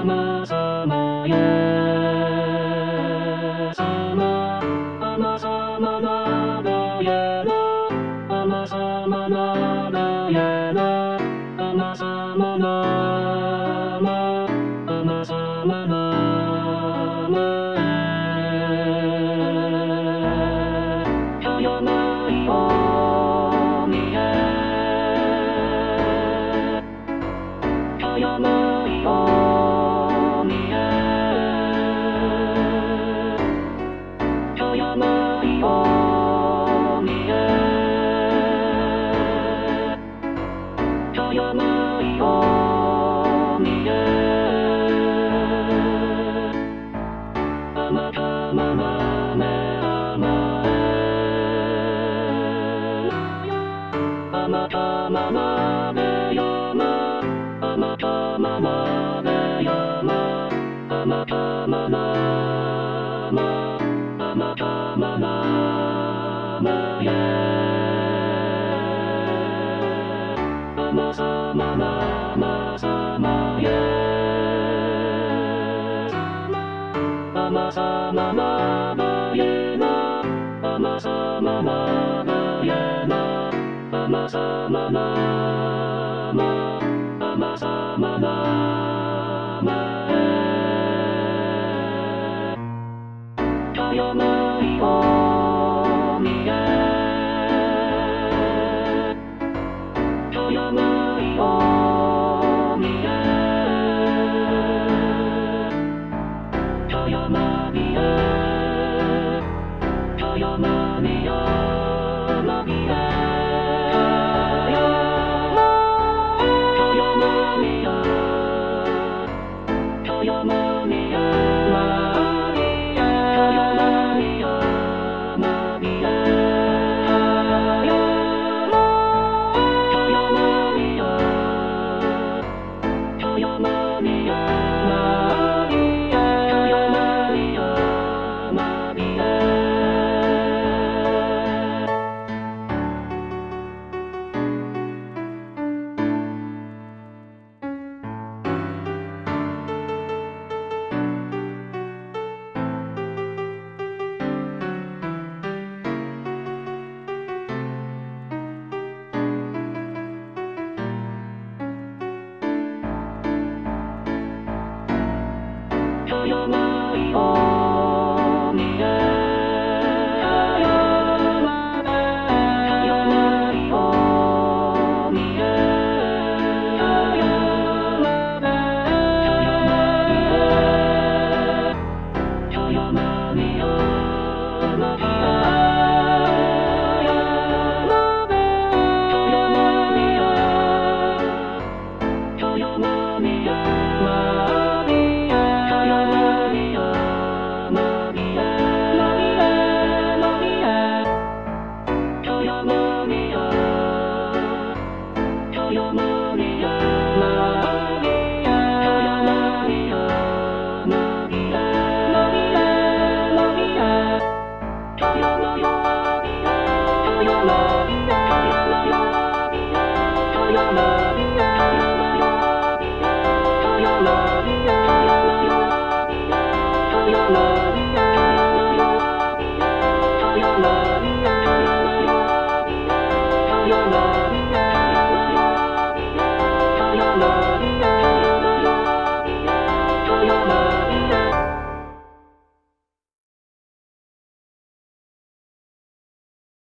まさまやさまあまさまならやらあまさまならやらあまさまなまあまさまなまさよないおみえさよないおみえさよないおみえさよないおみえあまたままめあまえあまたままめやまあまたままめやまあまたまなまあまたまなまえあまさまなまさまえあまさまなまえなあまさまなまえなあまさまなまあまさまなまえさよないおみえさよないおみえさよなみえさよなみやなみえさよなみやさよなみやなみえさよなみやなみえさよなみやさよなみやなみえさよなみやなみえさよな